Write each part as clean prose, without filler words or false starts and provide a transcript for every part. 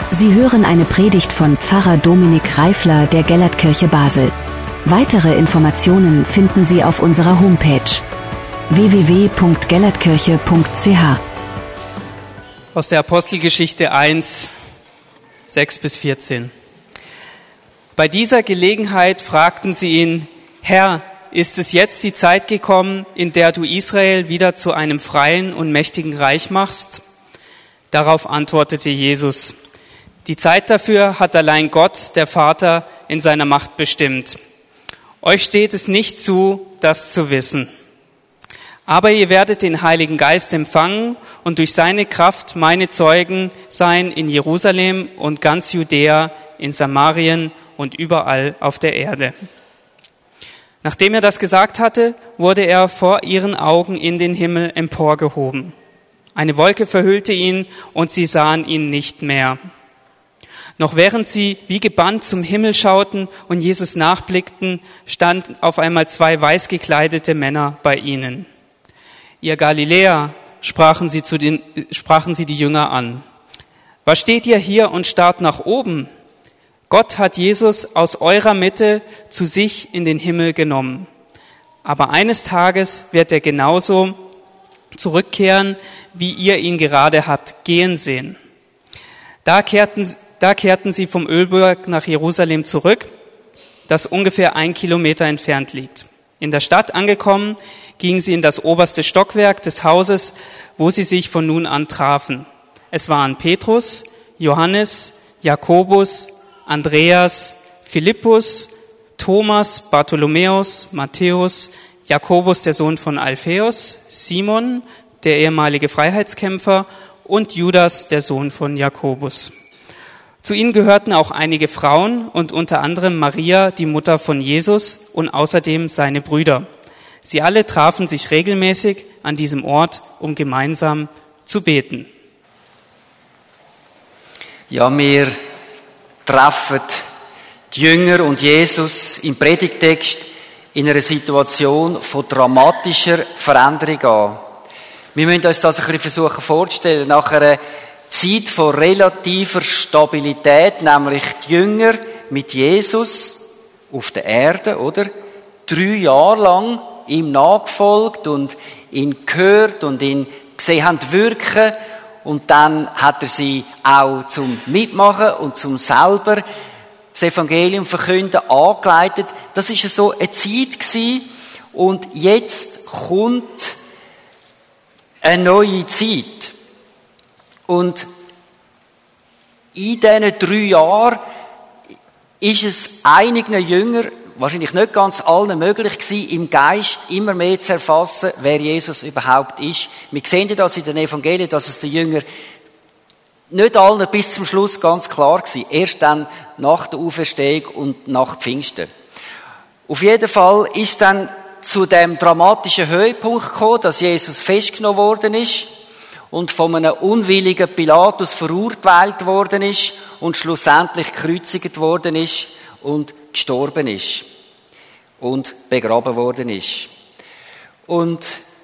Sie hören eine Predigt von Pfarrer Dominik Reifler der Gellertkirche Basel. Weitere Informationen finden Sie auf unserer Homepage www.gellertkirche.ch. Aus der Apostelgeschichte 1, 6-14. Bei dieser Gelegenheit fragten sie ihn: Herr, ist es jetzt die Zeit gekommen, in der du Israel wieder zu einem freien und mächtigen Reich machst? Darauf antwortete Jesus: Die Zeit dafür hat allein Gott, der Vater, in seiner Macht bestimmt. Euch steht es nicht zu, das zu wissen. Aber ihr werdet den Heiligen Geist empfangen und durch seine Kraft meine Zeugen sein in Jerusalem und ganz Judäa, in Samarien und überall auf der Erde. Nachdem er das gesagt hatte, wurde er vor ihren Augen in den Himmel emporgehoben. Eine Wolke verhüllte ihn und sie sahen ihn nicht mehr. Noch während sie wie gebannt zum Himmel schauten und Jesus nachblickten, standen auf einmal 2 weiß gekleidete Männer bei ihnen. Ihr Galiläer, sprachen sie die Jünger an. Was steht ihr hier und starrt nach oben? Gott hat Jesus aus eurer Mitte zu sich in den Himmel genommen. Aber eines Tages wird er genauso zurückkehren, wie ihr ihn gerade habt gehen sehen. Da kehrten sie vom Ölberg nach Jerusalem zurück, das ungefähr 1 Kilometer entfernt liegt. In der Stadt angekommen, gingen sie in das oberste Stockwerk des Hauses, wo sie sich von nun an trafen. Es waren Petrus, Johannes, Jakobus, Andreas, Philippus, Thomas, Bartholomäus, Matthäus, Jakobus, der Sohn von Alpheus, Simon, der ehemalige Freiheitskämpfer, und Judas, der Sohn von Jakobus. Zu ihnen gehörten auch einige Frauen und unter anderem Maria, die Mutter von Jesus, und außerdem seine Brüder. Sie alle trafen sich regelmäßig an diesem Ort, um gemeinsam zu beten. Ja, wir treffen die Jünger und Jesus im Predigtext in einer Situation von dramatischer Veränderung an. Wir müssen uns das ein bisschen versuchen vorzustellen. Nach einer Zeit von relativer Stabilität, nämlich die Jünger mit Jesus auf der Erde, oder? 3 Jahre lang ihm nachgefolgt und ihn gehört und ihn gesehen haben wirken. Und dann hat er sie auch zum Mitmachen und zum selber das Evangelium verkünden angeleitet. Das ist so eine Zeit gewesen. Und jetzt kommt eine neue Zeit. Und in diesen 3 Jahren ist es einigen Jüngern, wahrscheinlich nicht ganz allen, möglich gewesen, im Geist immer mehr zu erfassen, wer Jesus überhaupt ist. Wir sehen ja das in den Evangelien, dass es den Jüngern nicht allen bis zum Schluss ganz klar war. Erst dann nach der Auferstehung und nach Pfingsten. Auf jeden Fall ist dann zu dem dramatischen Höhepunkt gekommen, dass Jesus festgenommen worden ist und von einem unwilligen Pilatus verurteilt worden ist und schlussendlich gekreuzigt worden ist und gestorben ist und begraben worden ist. Und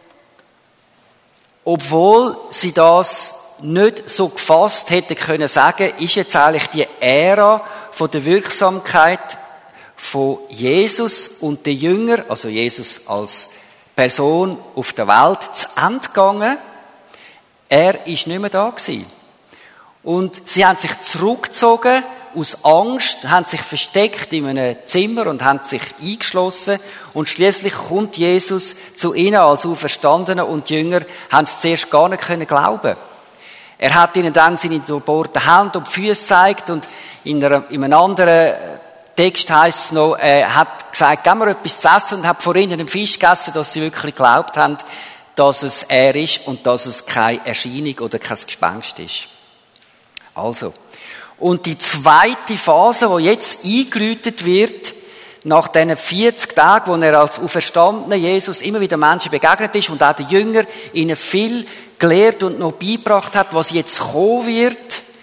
obwohl sie das nicht so gefasst hätten können sagen, ist jetzt eigentlich die Ära von der Wirksamkeit von Jesus und den Jüngern, also Jesus als Person auf der Welt, zu Ende gegangen. Er ist nicht mehr da gewesen. Und sie haben sich zurückgezogen aus Angst, haben sich versteckt in einem Zimmer und haben sich eingeschlossen. Und schließlich kommt Jesus zu ihnen als Auferstandener und die Jünger haben es zuerst gar nicht glauben. Er hat ihnen dann seine durchbohrten Hände und die Füße gezeigt und in einem anderen Text heisst es noch, er hat gesagt, gib mir etwas zu essen und hat vor ihnen einen Fisch gegessen, dass sie wirklich geglaubt haben, dass es er ist und dass es keine Erscheinung oder kein Gespenst ist. Also. Und die zweite Phase, die jetzt eingeläutet wird, nach diesen 40 Tagen, wo er als auferstandener Jesus immer wieder Menschen begegnet ist und auch den Jüngern ihnen viel gelehrt und noch beigebracht hat, was jetzt kommen wird,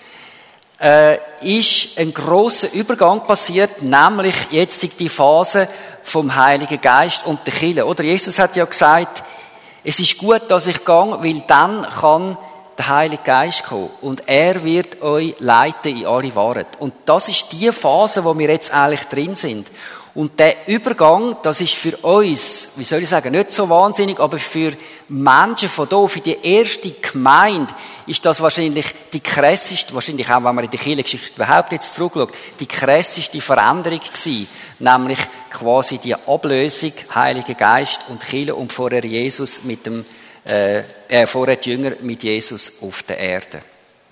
ist ein grosser Übergang passiert, nämlich jetzt die Phase vom Heiligen Geist und der Kirche. Oder Jesus hat ja gesagt, es ist gut, dass ich gehe, weil dann kann der Heilige Geist kommen und er wird euch leiten in alle Wahrheit. Und das ist die Phase, wo wir jetzt eigentlich drin sind. Und der Übergang, das ist für uns, wie soll ich sagen, nicht so wahnsinnig, aber für Menschen von hier, für die erste Gemeinde, ist das wahrscheinlich die krasseste, wahrscheinlich auch, wenn man in der Kirchengeschichte überhaupt jetzt zurückschaut, die krasseste Veränderung gewesen. Nämlich quasi die Ablösung, Heiliger Geist und Kirche und vorher Jesus mit dem, vorher die Jünger mit Jesus auf der Erde.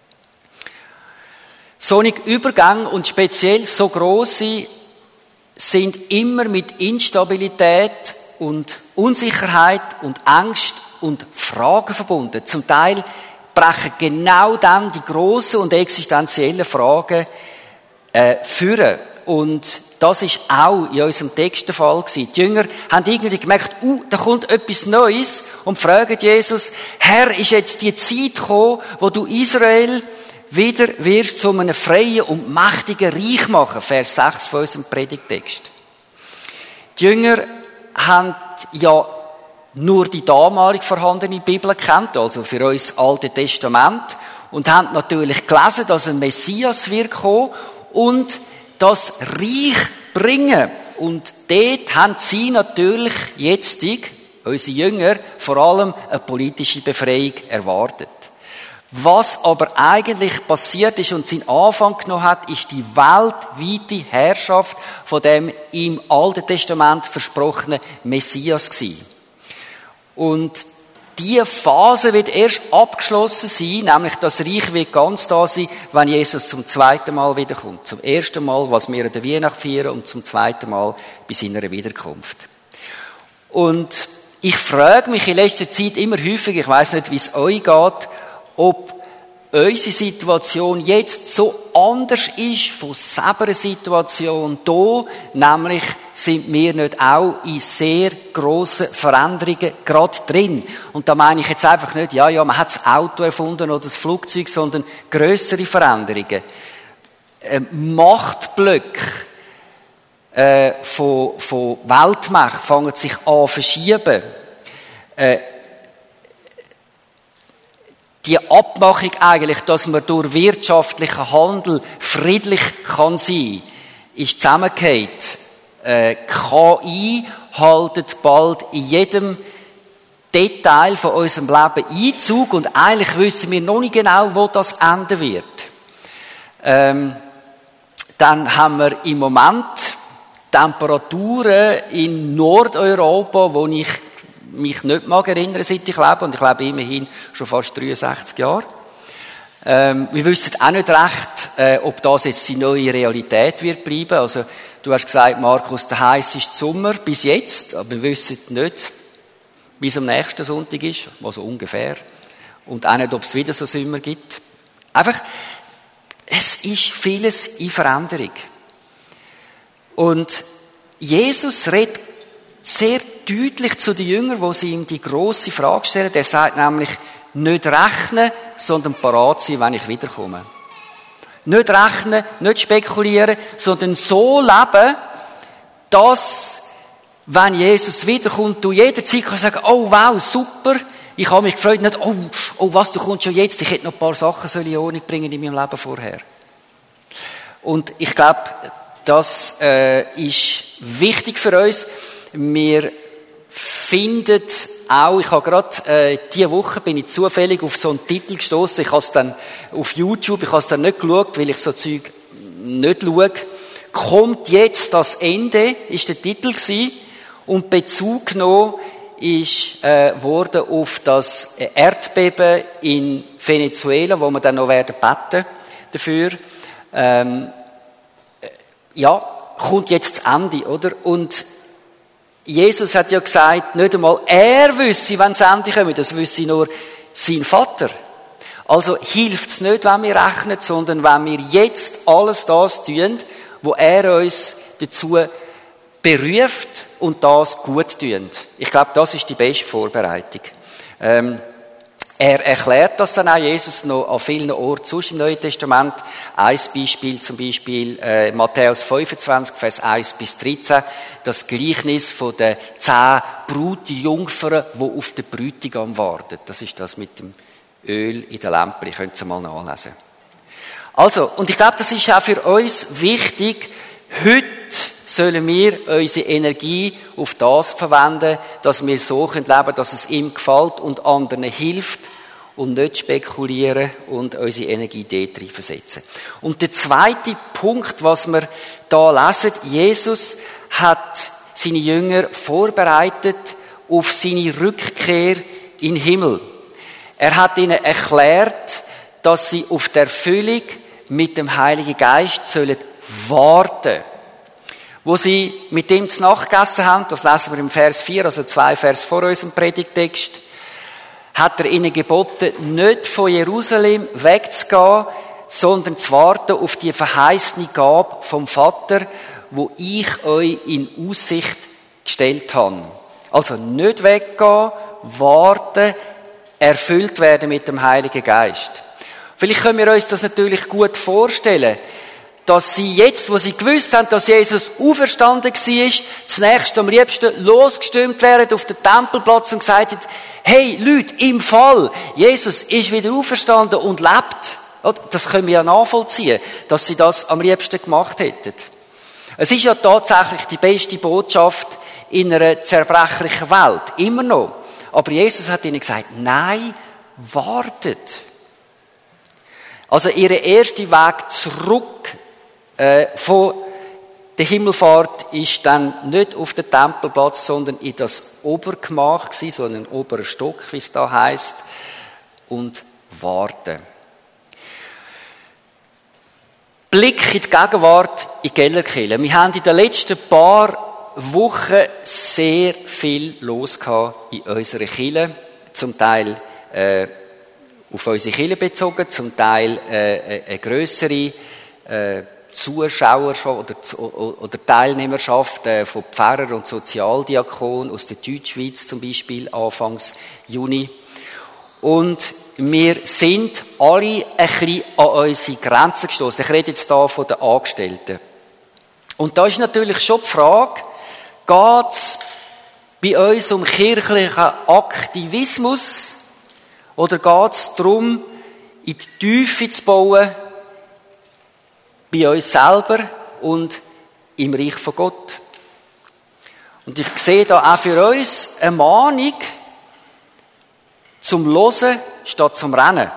Solche Übergänge und speziell so grosse sind immer mit Instabilität und Unsicherheit und Angst und Fragen verbunden. Zum Teil brechen genau dann die grossen und existenziellen Fragen führen. Und das ist auch in unserem Text der Fall gewesen. Die Jünger haben irgendwie gemerkt, da kommt etwas Neues und fragen Jesus, Herr, ist jetzt die Zeit gekommen, wo du Israel wieder wirst zu einem freien und mächtigen Reich machen. Vers 6 von unserem Predigtext. Die Jünger haben ja nur die damalig vorhandene Bibel gekannt, also für uns das Alte Testament, und haben natürlich gelesen, dass ein Messias wird kommen und das Reich bringen. Und dort haben sie natürlich jetzt, unsere Jünger, vor allem eine politische Befreiung erwartet. Was aber eigentlich passiert ist und seinen Anfang genommen hat, ist die weltweite Herrschaft von dem im Alten Testament versprochenen Messias gewesen. Und diese Phase wird erst abgeschlossen sein, nämlich das Reich wird ganz da sein, wenn Jesus zum zweiten Mal wiederkommt. Zum ersten Mal, was wir an der Weihnacht feiern, und zum zweiten Mal bei seiner Wiederkunft. Und ich frage mich in letzter Zeit immer häufiger, ich weiss nicht, wie es euch geht, ob unsere Situation jetzt so anders ist von selber Situation hier, nämlich sind wir nicht auch in sehr grossen Veränderungen gerade drin. Und da meine ich jetzt einfach nicht, ja, man hat das Auto erfunden oder das Flugzeug, sondern grössere Veränderungen. Machtblöcke von Weltmächten fangen sich an zu verschieben. Die Abmachung eigentlich, dass man durch wirtschaftlichen Handel friedlich kann sein, ist zusammengefallen. KI haltet bald in jedem Detail von unserem Leben Einzug und eigentlich wissen wir noch nicht genau, wo das enden wird. Dann haben wir im Moment Temperaturen in Nordeuropa, wo ich mich nicht mag erinnern, seit ich lebe, und ich lebe immerhin schon fast 63 Jahre. Wir wissen auch nicht recht, ob das jetzt die neue Realität wird bleiben. Also, du hast gesagt, Markus, der heisseste Sommer bis jetzt, aber wir wissen nicht, wie es am nächsten Sonntag ist, also ungefähr. Und auch nicht, ob es wieder so Sommer gibt. Einfach, es ist vieles in Veränderung. Und Jesus redet sehr deutlich zu den Jüngern, wo sie ihm die grosse Frage stellen. Er sagt nämlich, nicht rechnen, sondern parat sein, wenn ich wiederkomme. Nicht rechnen, nicht spekulieren, sondern so leben, dass, wenn Jesus wiederkommt, du jederzeit kannst sagen, oh wow, super, ich habe mich gefreut, nicht, oh was, du kommst schon jetzt, ich hätte noch ein paar Sachen in Ordnung bringen in meinem Leben vorher. Und ich glaube, das ist wichtig für uns. Wir finden auch, ich habe gerade diese Woche bin ich zufällig auf so einen Titel gestoßen. Ich habe es dann auf YouTube, ich habe es dann nicht geschaut, weil ich so Zeug nicht schaue. Kommt jetzt das Ende, ist der Titel gewesen. Und Bezug genommen ist wurde auf das Erdbeben in Venezuela, wo wir dann noch werden beten dafür. Kommt jetzt das Ende, oder? Und Jesus hat ja gesagt, nicht einmal er wüsste, wenn das Ende kommt, das wüsste nur sein Vater. Also hilft es nicht, wenn wir rechnen, sondern wenn wir jetzt alles das tun, wo er uns dazu beruft und das gut tun. Ich glaube, das ist die beste Vorbereitung. Er erklärt das dann auch, Jesus, noch an vielen Orten sonst im Neuen Testament. Ein Beispiel, zum Beispiel Matthäus 25, Vers 1 bis 13, das Gleichnis von den 10 Brutjungfern, die auf den Bräutigam warten. Das ist das mit dem Öl in der Lampe. Könnt ihr mal nachlesen. Also, und ich glaube, das ist auch für uns wichtig. Heute sollen wir unsere Energie auf das verwenden, dass wir so leben können, dass es ihm gefällt und anderen hilft und nicht spekulieren und unsere Energie dort rein versetzen. Und der zweite Punkt, was wir da lesen, Jesus hat seine Jünger vorbereitet auf seine Rückkehr in den Himmel. Er hat ihnen erklärt, dass sie auf die Erfüllung mit dem Heiligen Geist sollen warten. Wo sie mit ihm zu Nacht gegessen haben, das lesen wir im Vers 4, also 2 Vers vor unserem Predigtext, hat er ihnen geboten, nicht von Jerusalem wegzugehen, sondern zu warten auf die verheißene Gabe vom Vater, wo ich euch in Aussicht gestellt habe. Also nicht weggehen, warten, erfüllt werden mit dem Heiligen Geist. Vielleicht können wir uns das natürlich gut vorstellen, dass sie jetzt, wo sie gewusst haben, dass Jesus auferstanden war, zunächst am liebsten losgestürmt wären auf den Tempelplatz und gesagt hätten, hey Leute, im Fall, Jesus ist wieder auferstanden und lebt. Das können wir ja nachvollziehen, dass sie das am liebsten gemacht hätten. Es ist ja tatsächlich die beste Botschaft in einer zerbrechlichen Welt. Immer noch. Aber Jesus hat ihnen gesagt, nein, wartet. Also ihr erster Weg zurück von der Himmelfahrt ist dann nicht auf den Tempelplatz, sondern in das Obergemach gewesen, so einen oberen Stock, wie es da heisst, und warten. Blick in die Gegenwart in Gellerkirche. Wir haben in den letzten paar Wochen sehr viel los gehabt in unserer Kirche. Zum Teil auf unsere Kirche bezogen, zum Teil eine grössere Zuschauer oder Teilnehmerschaft von Pfarrer und Sozialdiakon aus der Deutschschweiz zum Beispiel Anfangs Juni. Und wir sind alle ein bisschen an unsere Grenzen gestoßen. Ich rede jetzt hier von den Angestellten. Und da ist natürlich schon die Frage, geht es bei uns um kirchlichen Aktivismus oder geht es darum, in die Tiefe zu bauen, bei uns selber und im Reich von Gott? Und ich sehe da auch für uns eine Mahnung zum Hören statt zum Rennen.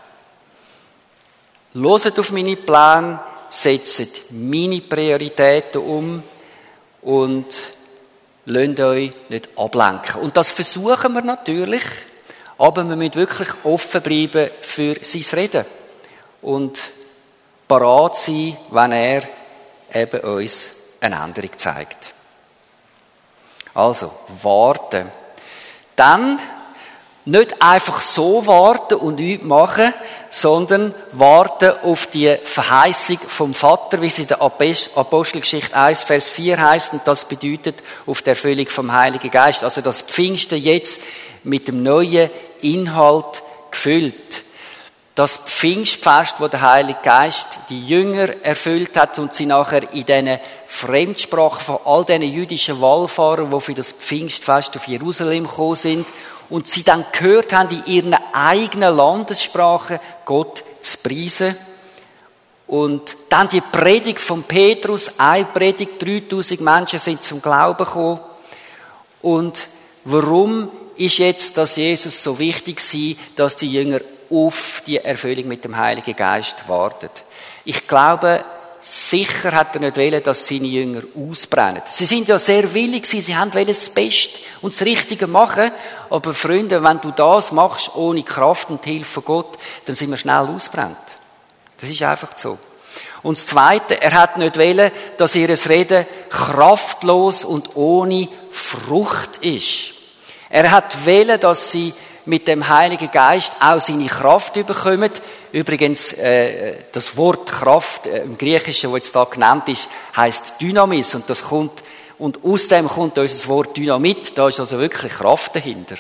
Hört auf meine Pläne, setzt meine Prioritäten um und lasst euch nicht ablenken. Und das versuchen wir natürlich, aber wir müssen wirklich offen bleiben für sein Reden und parat sein, wenn er eben uns eine Änderung zeigt. Also, warten. Dann nicht einfach so warten und nichts machen, sondern warten auf die Verheißung vom Vater, wie es in der Apostelgeschichte 1, Vers 4 heisst, und das bedeutet auf die Erfüllung vom Heiligen Geist. Also das Pfingsten jetzt mit dem neuen Inhalt gefüllt. Das Pfingstfest, wo der Heilige Geist die Jünger erfüllt hat und sie nachher in diesen Fremdsprachen von all diesen jüdischen Wallfahrern, die für das Pfingstfest auf Jerusalem gekommen sind, und sie dann gehört haben, in ihren eigenen Landessprachen Gott zu preisen. Und dann die Predigt von Petrus, eine Predigt, 3000 Menschen sind zum Glauben gekommen. Und warum ist jetzt, dass Jesus so wichtig war, dass die Jünger auf die Erfüllung mit dem Heiligen Geist warten? Ich glaube, sicher hat er nicht wollen, dass seine Jünger ausbrennen. Sie sind ja sehr willig gewesen, sie haben das Beste und das Richtige machen. Aber Freunde, wenn du das machst, ohne Kraft und Hilfe von Gott, dann sind wir schnell ausbrennt. Das ist einfach so. Und das Zweite, er hat nicht wollen, dass ihr Reden kraftlos und ohne Frucht ist. Er hat wollen, dass sie mit dem Heiligen Geist auch seine Kraft bekommen. Übrigens, das Wort Kraft im Griechischen, das jetzt da genannt ist, heisst Dynamis. Und aus dem kommt unser Wort Dynamit. Da ist also wirklich Kraft dahinter.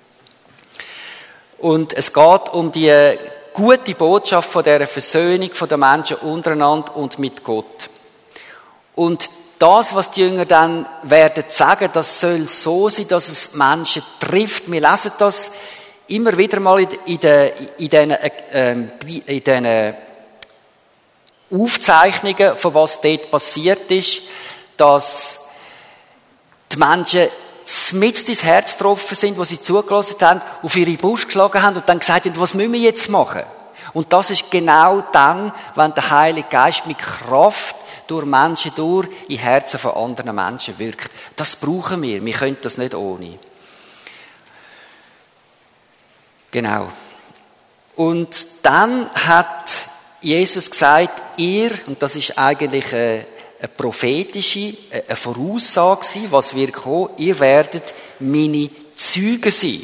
Und es geht um die gute Botschaft von dieser Versöhnung von den Menschen untereinander und mit Gott. Und das, was die Jünger dann werden sagen, das soll so sein, dass es Menschen trifft. Wir lesen das immer wieder mal in diesen Aufzeichnungen, von was dort passiert ist, dass die Menschen mitten ins Herz getroffen sind, wo sie zugelassen haben, auf ihre Brust geschlagen haben und dann gesagt haben, was müssen wir jetzt machen? Und das ist genau dann, wenn der Heilige Geist mit Kraft durch Menschen durch in Herzen von anderen Menschen wirkt. Das brauchen wir. Wir können das nicht ohne. Genau. Und dann hat Jesus gesagt, ihr, und das ist eigentlich eine prophetische, eine Voraussage, was wird kommen, ihr werdet meine Zeugen sein.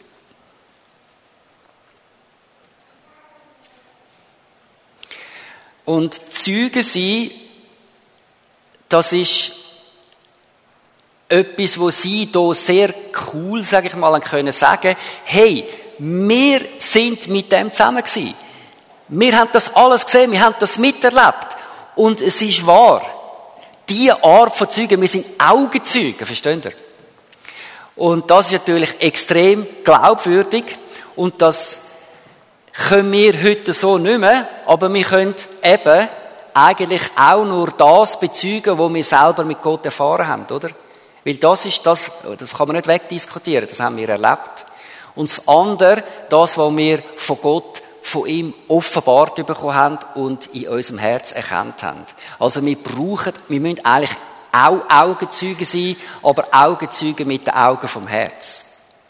Und Zeugen sein, das ist etwas, wo sie hier sehr cool, sage ich mal, können sagen, hey, wir sind mit dem zusammen gewesen. Wir haben das alles gesehen, wir haben das miterlebt. Und es ist wahr. Diese Art von Zeugen, wir sind Augenzeugen, versteht ihr? Und das ist natürlich extrem glaubwürdig. Und das können wir heute so nicht mehr, aber wir können eben eigentlich auch nur das bezeugen, was wir selber mit Gott erfahren haben, oder? Weil das kann man nicht wegdiskutieren, das haben wir erlebt. Und das andere, das, was wir von Gott, von ihm offenbart bekommen haben und in unserem Herz erkannt haben. Also wir müssen eigentlich auch Augenzeugen sein, aber Augenzeugen mit den Augen vom Herz.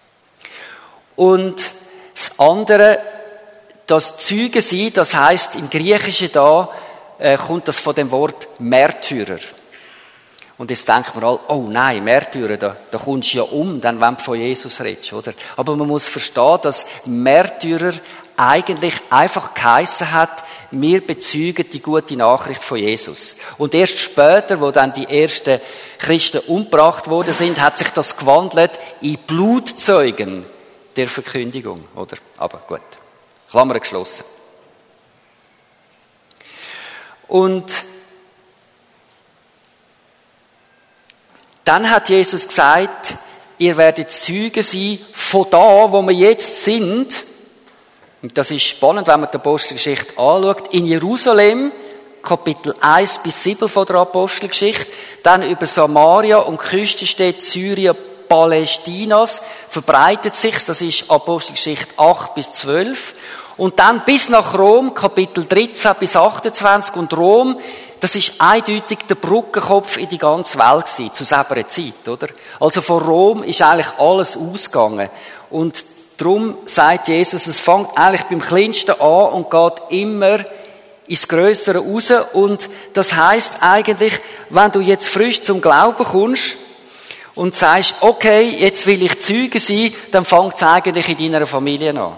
Und das andere, das Zeugen sein, das heisst im Griechischen da, kommt das von dem Wort Märtyrer. Und jetzt denkt man all, oh nein, Märtyrer, da kommst du ja dann wenn du von Jesus redest, oder? Aber man muss verstehen, dass Märtyrer eigentlich einfach geheissen hat, wir bezeugen die gute Nachricht von Jesus. Und erst später, wo dann die ersten Christen umgebracht worden sind, hat sich das gewandelt in Blutzeugen der Verkündigung, oder? Aber gut, Klammer geschlossen. Und dann hat Jesus gesagt, ihr werdet Zeugen sein von da, wo wir jetzt sind. Und das ist spannend, wenn man die Apostelgeschichte anschaut. In Jerusalem, Kapitel 1 bis 7 von der Apostelgeschichte. Dann über Samaria und Küstenstädte Syrien, Palästinas verbreitet sich. Das ist Apostelgeschichte 8 bis 12. Und dann bis nach Rom, Kapitel 13 bis 28. Und Rom, das ist eindeutig der Brückenkopf in die ganze Welt gewesen, zu selber Zeit, oder? Also von Rom ist eigentlich alles ausgegangen. Und darum sagt Jesus, es fängt eigentlich beim Kleinsten an und geht immer ins Grössere raus. Und das heisst eigentlich, wenn du jetzt frisch zum Glauben kommst und sagst, okay, jetzt will ich Zeuge sein, dann fängt es eigentlich in deiner Familie an.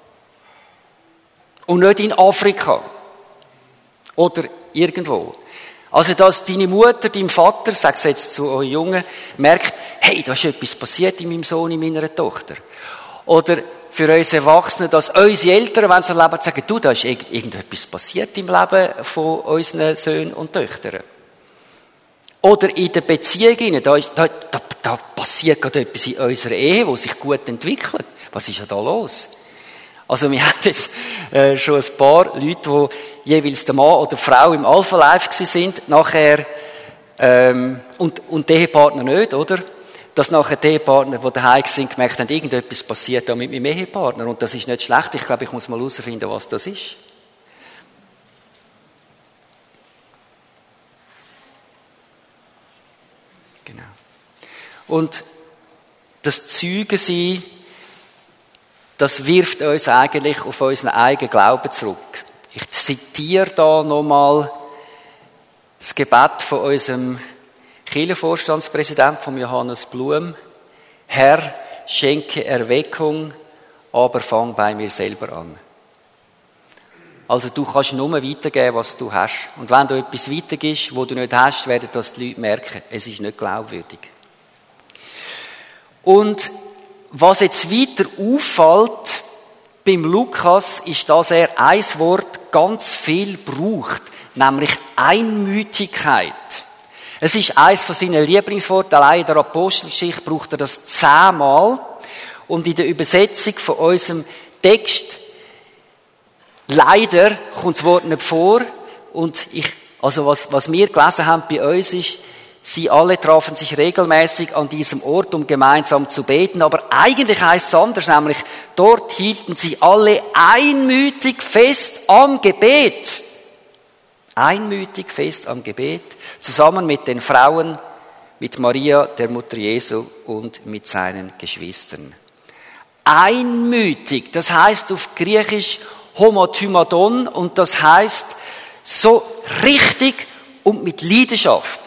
Und nicht in Afrika. Oder irgendwo. Also, dass deine Mutter, dein Vater, sag's jetzt zu euch Jungen, merkt, hey, da ist etwas passiert in meinem Sohn, in meiner Tochter. Oder für uns Erwachsene, dass unsere Eltern, wenn sie leben, sagen, du, da ist irgendetwas passiert im Leben von unseren Söhnen und Töchtern. Oder in der Beziehung, da passiert gerade etwas in unserer Ehe, das sich gut entwickelt. Was ist ja da los? Also wir haben jetzt schon ein paar Leute, die jeweils der Mann oder die Frau im Alpha Life sind, nachher und der Ehepartner nicht, oder? Dass nachher die Ehepartner, die daheim sind, gemerkt haben, irgendetwas passiert da mit meinem Ehepartner und das ist nicht schlecht. Ich glaube, ich muss mal herausfinden, was das ist. Genau. Und das Zeugensein, das wirft uns eigentlich auf unseren eigenen Glauben zurück. Ich zitiere da nochmal das Gebet von unserem Kirchenvorstandspräsidenten, von Johannes Blum. Herr, schenke Erweckung, aber fang bei mir selber an. Also du kannst nur weitergeben, was du hast. Und wenn du etwas weitergibst, was du nicht hast, werden das die Leute merken. Es ist nicht glaubwürdig. Und was jetzt weiter auffällt beim Lukas, ist, dass er ein Wort ganz viel braucht, nämlich Einmütigkeit. Es ist eines von seinen Lieblingsworten, allein in der Apostelgeschichte braucht er das 10-mal. Und in der Übersetzung von unserem Text, leider kommt das Wort nicht vor. Und was wir gelesen haben bei uns ist, sie alle trafen sich regelmäßig an diesem Ort, um gemeinsam zu beten. Aber eigentlich heißt es anders, nämlich dort hielten sie alle einmütig fest am Gebet. Einmütig fest am Gebet, zusammen mit den Frauen, mit Maria, der Mutter Jesu und mit seinen Geschwistern. Einmütig, das heißt auf Griechisch homothymadon und das heißt so richtig und mit Leidenschaft.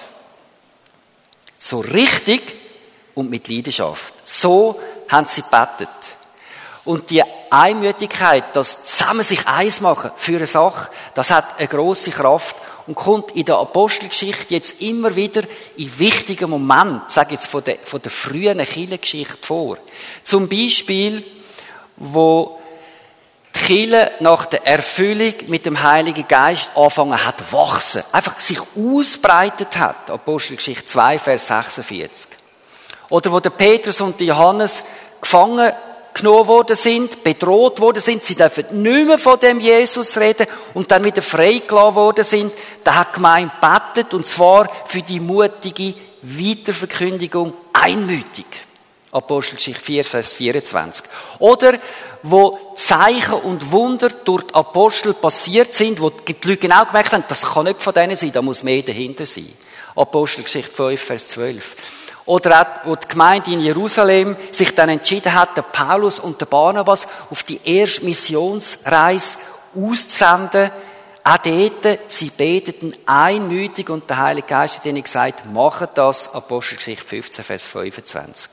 So richtig und mit Leidenschaft. So haben sie gebetet. Und die Einmütigkeit, das zusammen sich eins machen für eine Sache, das hat eine grosse Kraft und kommt in der Apostelgeschichte jetzt immer wieder in wichtigen Momenten, sage ich jetzt von der frühen Kirchengeschichte vor. Zum Beispiel, wo die Kirche nach der Erfüllung mit dem Heiligen Geist angefangen hat zu wachsen, einfach sich ausbreitet hat. Apostelgeschichte 2, Vers 46. Oder wo der Petrus und der Johannes gefangen genommen worden sind, bedroht worden sind, sie dürfen nicht mehr von dem Jesus reden und dann wieder freigelassen worden sind, da hat die Gemeinde gebetet und zwar für die mutige Weiterverkündigung einmütig. Apostelgeschichte 4, Vers 24. Oder wo Zeichen und Wunder durch die Apostel passiert sind, wo die Leute genau gemerkt haben, das kann nicht von denen sein, da muss mehr dahinter sein. Apostelgeschichte 5, Vers 12. Oder auch, wo die Gemeinde in Jerusalem sich dann entschieden hat, der Paulus und der Barnabas auf die erste Missionsreise auszusenden. Auch dort, sie beteten einmütig und der Heilige Geist hat ihnen gesagt, macht das, Apostelgeschichte 15, Vers 25.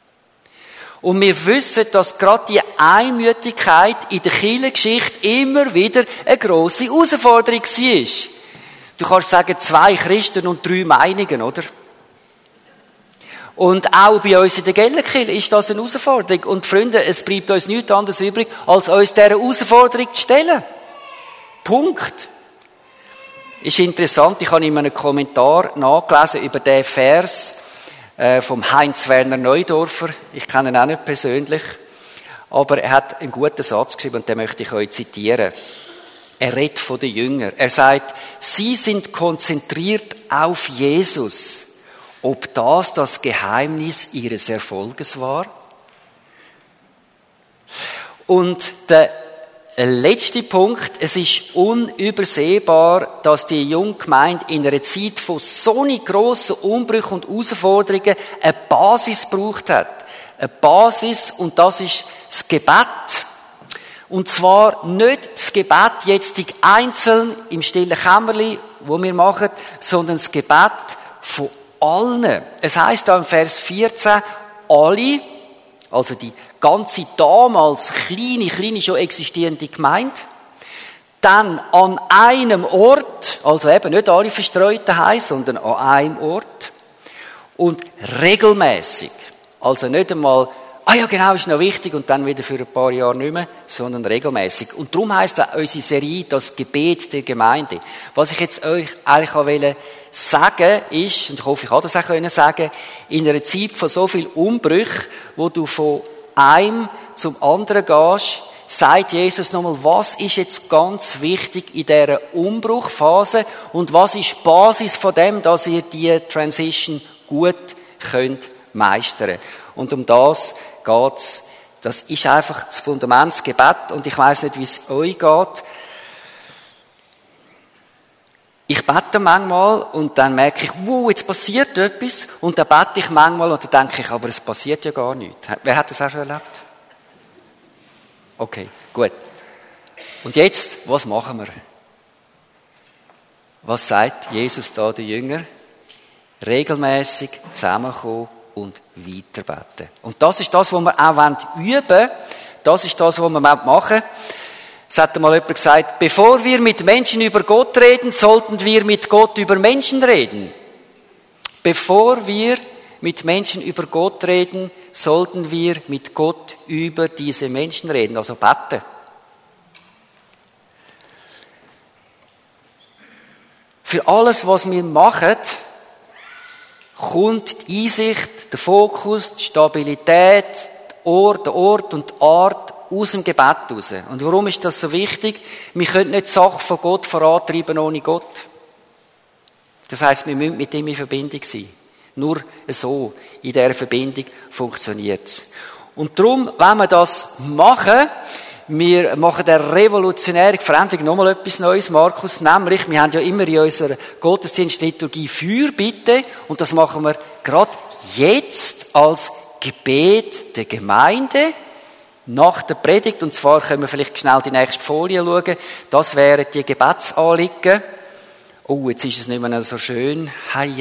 Und wir wissen, dass gerade die Einmütigkeit in der Kirchengeschichte immer wieder eine grosse Herausforderung war. Du kannst sagen, 2 Christen und 3 Meinungen, oder? Und auch bei uns in der Gellerkirche ist das eine Herausforderung. Und Freunde, es bleibt uns nichts anderes übrig, als uns dieser Herausforderung zu stellen. Punkt. Ist interessant, ich habe in einem Kommentar nachgelesen über den Vers vom Heinz-Werner Neudorfer. Ich kenne ihn auch nicht persönlich. Aber er hat einen guten Satz geschrieben und den möchte ich euch zitieren. Er redet von den Jüngern. Er sagt, sie sind konzentriert auf Jesus. Ob das Geheimnis ihres Erfolges war? Und der letzte Punkt, es ist unübersehbar, dass die junge Gemeinde in einer Zeit von so grossen Umbrüchen und Herausforderungen eine Basis gebraucht hat. Eine Basis, und das ist das Gebet. Und zwar nicht das Gebet jetzt einzeln im stillen Kämmerli, wo wir machen, sondern das Gebet von allen. Es heisst da im Vers 14, alle, also die ganze damals kleine schon existierende Gemeinde, dann an einem Ort, also eben nicht alle verstreut daheim, sondern an einem Ort und regelmäßig, also nicht einmal, ja genau, ist noch wichtig und dann wieder für ein paar Jahre nicht mehr, sondern regelmäßig. Und darum heisst auch unsere Serie das Gebet der Gemeinde. Was ich jetzt euch eigentlich wollte sagen ist, und ich hoffe, ich kann das auch sagen, in einer Zeit von so viel Umbrüch, wo du von einem zum anderen gehst, sagt Jesus nochmal, was ist jetzt ganz wichtig in dieser Umbruchphase und was ist die Basis von dem, dass ihr die Transition gut könnt meistern. Und um das geht's. Das ist einfach das Fundament, das Gebet. Und ich weiss nicht, wie es euch geht. Ich bete manchmal und dann merke ich, wow, jetzt passiert etwas. Und dann bete ich manchmal und dann denke ich, aber es passiert ja gar nichts. Wer hat das auch schon erlebt? Okay, gut. Und jetzt, was machen wir? Was sagt Jesus da den Jüngern? Regelmäßig zusammenkommen und weiterbeten. Und das ist das, was wir auch üben wollen. Das ist das, was wir machen wollen. Es hat einmal jemand gesagt, bevor wir mit Menschen über Gott reden, sollten wir mit Gott über Menschen reden. Bevor wir mit Menschen über Gott reden, sollten wir mit Gott über diese Menschen reden, also beten. Für alles, was wir machen, kommt die Einsicht, der Fokus, die Stabilität, die der Ort und die Art aus dem Gebet raus. Und warum ist das so wichtig? Wir können nicht die Sache von Gott vorantreiben ohne Gott. Das heisst, wir müssen mit ihm in Verbindung sein. Nur so, in dieser Verbindung funktioniert es. Und darum, wenn wir das machen, wir machen eine revolutionäre Veränderung, nochmal etwas Neues, Markus, nämlich, wir haben ja immer in unserer Gottesdienstliturgie Fürbitte, und das machen wir gerade jetzt als Gebet der Gemeinde, nach der Predigt, und zwar können wir vielleicht schnell die nächste Folie schauen, das wären die Gebetsanliegen. Oh, jetzt ist es nicht mehr so schön,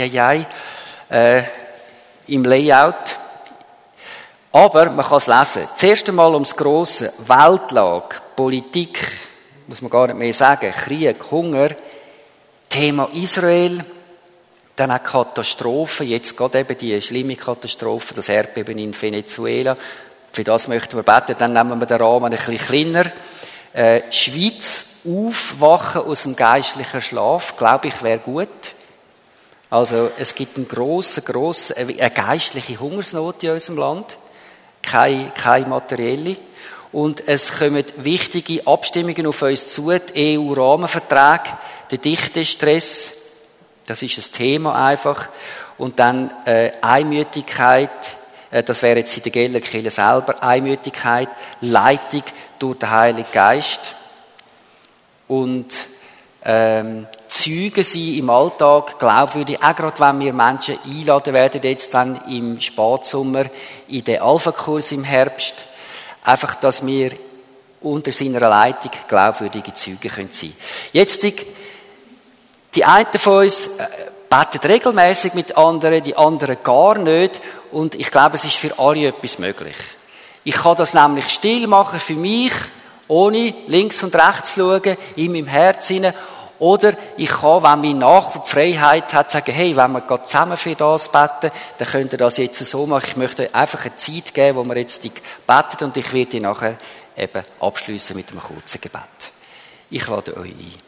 im Layout. Aber man kann es lesen. Zuerst einmal ums Grosse. Weltlage, Politik, muss man gar nicht mehr sagen, Krieg, Hunger, Thema Israel, dann auch Katastrophen, jetzt gerade eben die schlimme Katastrophe, das Erdbeben in Venezuela. Für das möchten wir beten, dann nehmen wir den Rahmen ein bisschen kleiner. Schweiz, aufwachen aus dem geistlichen Schlaf, glaube ich, wäre gut. Also, es gibt eine geistliche Hungersnot in unserem Land. Keine materielle. Und es kommen wichtige Abstimmungen auf uns zu, die EU-Rahmenverträge, der Dichtestress, das ist ein Thema einfach. Und dann Einmütigkeit, das wäre jetzt in der Gellerkirche selber, Einmütigkeit, Leitung durch den Heiligen Geist. Und Zeugen sein im Alltag, glaubwürdig, auch gerade wenn wir Menschen einladen werden, jetzt dann im Spätsommer, in den Alpha-Kurs im Herbst, einfach, dass wir unter seiner Leitung glaubwürdige Zeugen sein können. Jetzt, die einen von uns beten regelmäßig mit anderen, die anderen gar nicht, und ich glaube, es ist für alle etwas möglich. Ich kann das nämlich still machen für mich, ohne links und rechts zu schauen, in meinem Herz hinein. Oder ich kann, wenn mein Nachbar die Freiheit hat, sagen, hey, wenn wir gerade zusammen für das beten, dann könnt ihr das jetzt so machen. Ich möchte einfach eine Zeit geben, wo wir jetzt beten, und ich werde die nachher eben abschliessen mit einem kurzen Gebet. Ich lade euch ein.